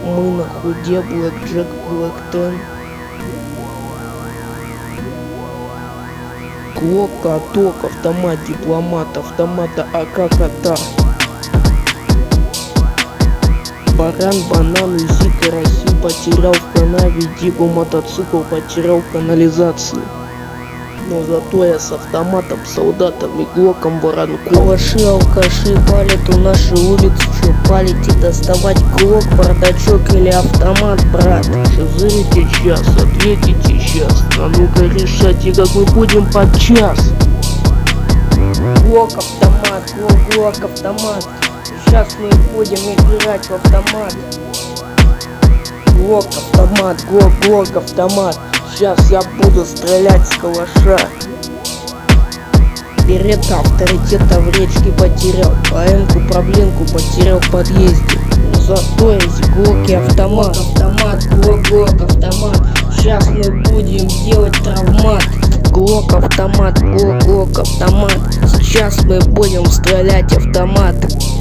Мы на худе, Блэк Джек, Блэк Тен. Глок, каток, автомат, дипломат, автомата, АК, кота. Баран, банан, УЗИ, караси, потерял в канаве, Дигу, мотоцикл, потерял в канализации. Но зато я с автоматом, солдатом и глоком воронку. Калаши, алкаши палят у нашей улицы. Чё палите, доставать глок, бардачок или автомат, брат? Шизырите час, ответите сейчас. А ну-ка решайте, как мы будем подчас. Глок, автомат, глок, автомат. Сейчас мы будем играть в автомат. Глок, автомат, глок, автомат. Сейчас я буду стрелять с калаша. Берета авторитета в речке потерял. АМ-ку, проблемку потерял в подъезде. Зато есть глок и автомат. Автомат, глок, автомат. Сейчас мы будем делать травмат. Глок, автомат, глок, автомат. Сейчас мы будем стрелять автомат.